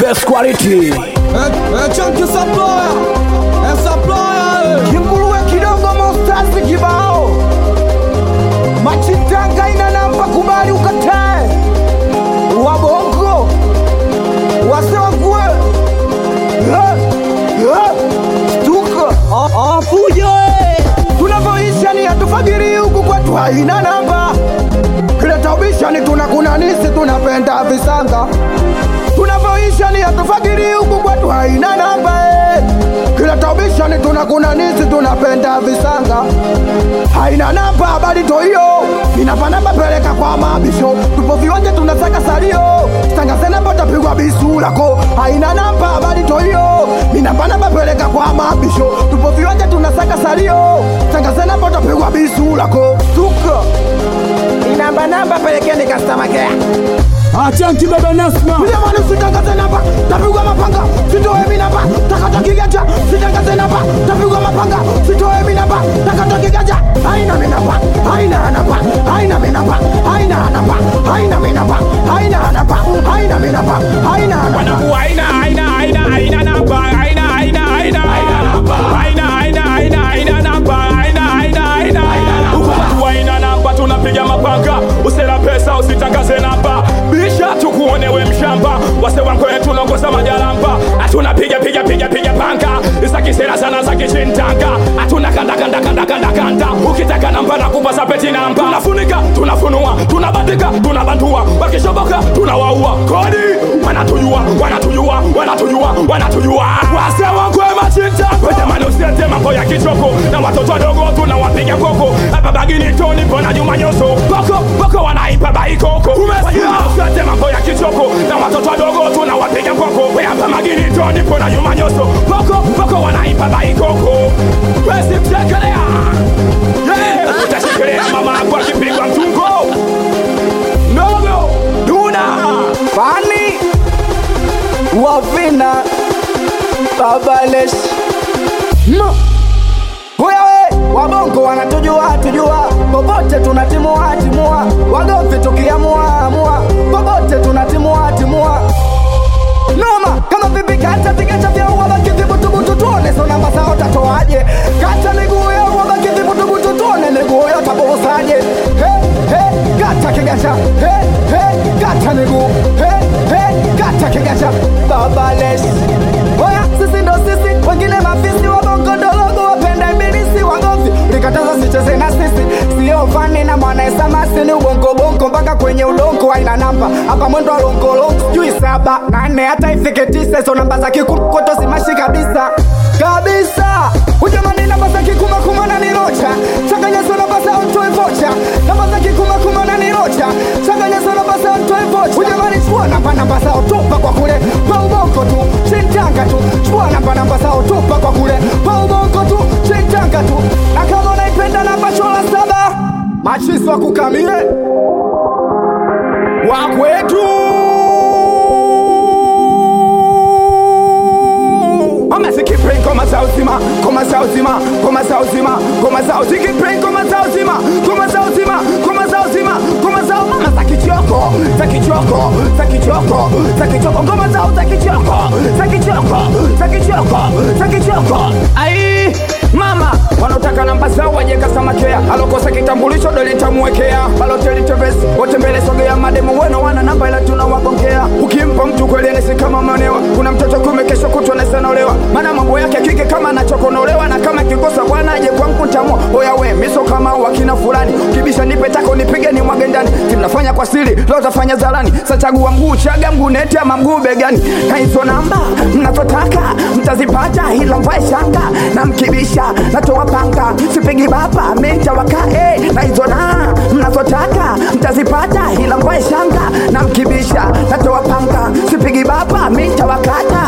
best quality. Chunky supplier, supplier. Kimburuwe kidogo monsters kibao. Machitanga ina namba kubali ukatae. Wabongo wasewa kwe stuka fujo. Tunavyoisha ni hatufagiri huku kwetu haina namba. Kile taubisha ni tunakunanisi tunapenda visanga. Tunavyoisha ni hatufagiri huku kwetu haina namba. Kile taubisha ni tunakunanisi tunapenda visanga. Haina namba bali toyo. Inapanamba peleka kwa mabisho. Tupo viwanja tunasaka salio. Stanga namba tapigwa bisu lako. Haina namba bali toyo. Inapanamba peleka kwa mabisho. Tupo viwanja tunasaka salio. Stanga namba tapigwa bisu lako. Tuka namba pelekeni customer care. Chunky baba Nasma. Kuja mwana sitangaze namba, tapigwa mapanga. Sitoe mimi namba, takata kigaja. Sitangaze namba, tapigwa mapanga. Sitoe mimi namba, takata kigaja. Haina mimi namba, haina namba, haina mimi namba, haina namba, haina mimi namba, haina namba, haina mimi namba, haina namba. Wanangu haina namba, haina namba. Haina namba, haina. Ukatu haina namba tunapiga mapanga. Usela pesa usitangaze namba. Bisha tukuonewe mshamba. Wase wangu yetu nongoza majalamba. Atuna piga panga. Isaki sera sana za kichintanga. Atuna kanda. Ukitaka namba na kupasa peti namba. Tunafunika, tunafunua, tunabatika, tunabandua. Wakishoboka, tunawaua. Kodi, wanatujua. Wase wangu machinta. Kwenye manusiete mambo ya kichoko. Na watoto wadogo tunawapiga koko. Hapa bagini toni pona nyuma nyoso. Boko wanaipa baikoko. Umesikia mambo ya kichoko. Na watoto wadogo tunawapiga koko. Hapa magini toni pona nyuma nyoso. Boko wanaipa baikoko. Wesi mchekelea. Utashikelea mama kwa kipigwa mtungo. Nogo Duna Fani Wavina Babalesh Wewe wabongo wanatujua popote tunatimua wagofi tukiamua popote tunatimua noma kama vipi kata vigacha vya wabaki vibutubutu tuone so namba sao tatoaje kata miguu ya wabaki vibutubutu tuone miguu ya tabosaje kata kigacha kata miguu kata kigacha Babalesh oya sisi ndo sisi wengine mafisi wabongo ndologo wapenda ibilisi wagofi ulikataza sicheze na sisi sio fani na mwana esamasi ni ubongo mpaka kwenye udongo haina namba hapa mwendo wa longolo sijui 7, 8 hata ifike 9 hizo namba za kikukoto simashi kabisa ujamani namba za kikuma na nirocha changanya so namba za utoe vocha namba za kikuma na nirocha changanya so namba za utoe vocha ujamani chua namba za utopa kwa kule pa ubongo tu chintanga tu chua namba za utopa kwa kule pa ubongo tu chintanga tu na kama unaipenda namba chola 7 machizo wa kukamile wakwetu Amaziki brain koma sauzima Ziki brain koma sauzima Mama zakichoko Ngoma zao zakichoko Ai mama wanaotaka namba zao waje kasamakea alokosa kitambulisho dole nitamuwekea baloteli tevesi wote mbele sogea mademu weno wana namba ila tunawagongea ukimpa mtu kweli anisi kama manewa kuna mtoto kume kesho kutwa nasanolewa maana mambo yake kike kama anachokonolewa na kama kikosa bwana aje kwa mkuntamo oya we miso kama wakina fulani kibisha nipe tako nipige ni mwage ndani timnafanya kwa siri leo tafanya zalani sachagua mguu chaga mguu neti ama mguu begani na hizo namba mnazotaka mtazipata ila mvae shanga na mkibisha natoa panga sipigi baba mita wakae na hizo na mnazotaka mtazipata ila mvae shanga na mkibisha natoa panga sipigi baba mita wakata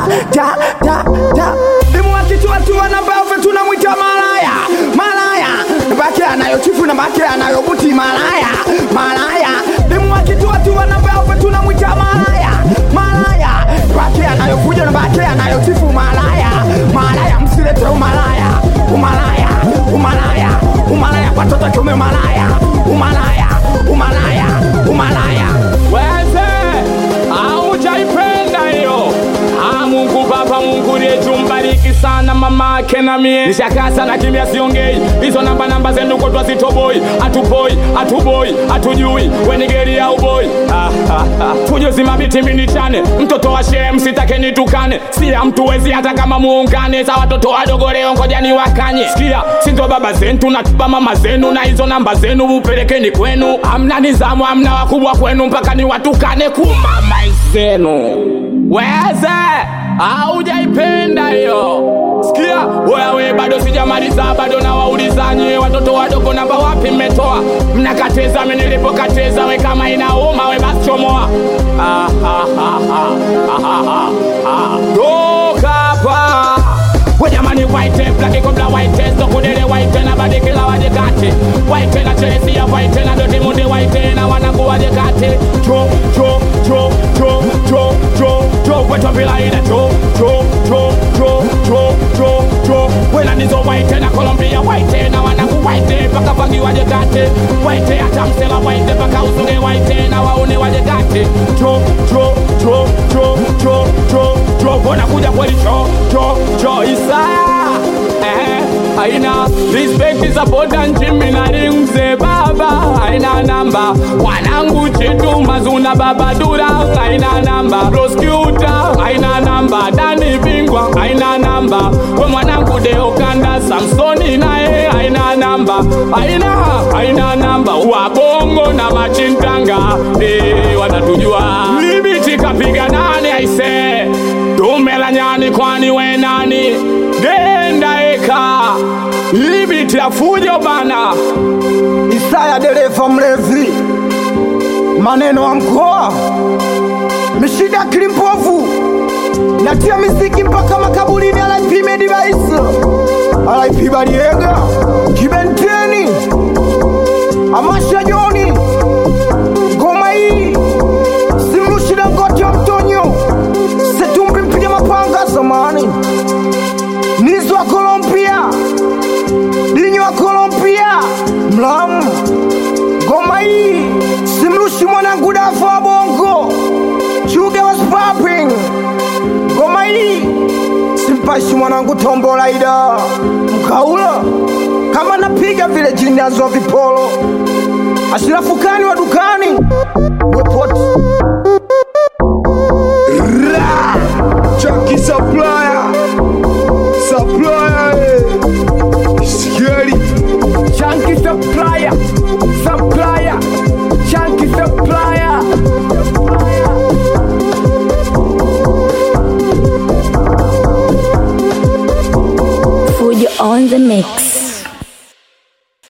dimu akituatua na bafe tunamwita malaya baki anayochifu na baki anayobuti malaya dimu akituatua na bafe tunamwita malaya baki anayokuja na baki anayochifu malaya msilete umalaya watoto kiume umalaya Weze aujaipenda hiyo wake na mie nishakasa na kimya siongei. Hizo namba zenu kwa twazitoboi. Atuboi, atujui wenigeri au boy. Fujo mabiti minichane. Mtoto wa shem sitake nitukane. Siya mtu wezi hata kama muungane. Za watoto wadogo leo ngoja ni wakanye. Sikia, sinto baba zenu na tuba mama zenu. Na hizo namba zenu upelekeni kwenu. Amna nizamu, amna wakubwa kwenu. Mpaka ni watukane kumama zenu. Weze, haujaipenda hiyo. Sikia, wewe bado sijamaliza. Bado na waulizanye watoto wadogo namba wapi mmetoa. Mnakateza menilipokateza. We kama inauma we basi chomoa. Toka hapa. We jamani white black kobla white so kudele white na badi kila waje kati. White na Chelsea white na Dortmund munde white na wanaku waje kati. Cho weto bila ina cho wena nizo white na Colombia white na wanaku white paka pangi waje kati. White hata msela white paka usuge white na waone waje kati. Cho wanakuja kweli cho Isaya. Aina respect is important Jimmy na ringze baba. Aina namba wanangu chetu mazuna baba dura. Aina namba prosecutor. Aina namba Dani Bingwa. Aina namba we mwanangu Deo Kanda Samsoni nae. Aina namba aina namba wabongo na machintanga. Watatujua limiti kapiga nani aise. Tumela nyani kwani we nani. Genda eka limiti ya fujo bana. Isaya dereva mlevi. Maneno wa mkoa. Mishida kilimpovu. Natia miziki mpaka makaburini. RIP Medivice, RIP Bariega, Kibenteni, Amasha Joni. Ngoma hii simrushi na ngoti wa mtonyo. Setumbi mpige mapanga zamani. Nizo wa Colombia, Dinyo wa Colombia, Mlamu. Ngoma hii simrushi mwanangu Dafa wa Bongo. Chuge was popping. Ngoma hii simpashi mwanangu Tombola ida Mkaula. Kama napiga vile jini azo vipolo. Ashirafukani wa dukani wepoti Chunky supplier Scary Chunky supplier Chunky supplier. Fujo on the mix.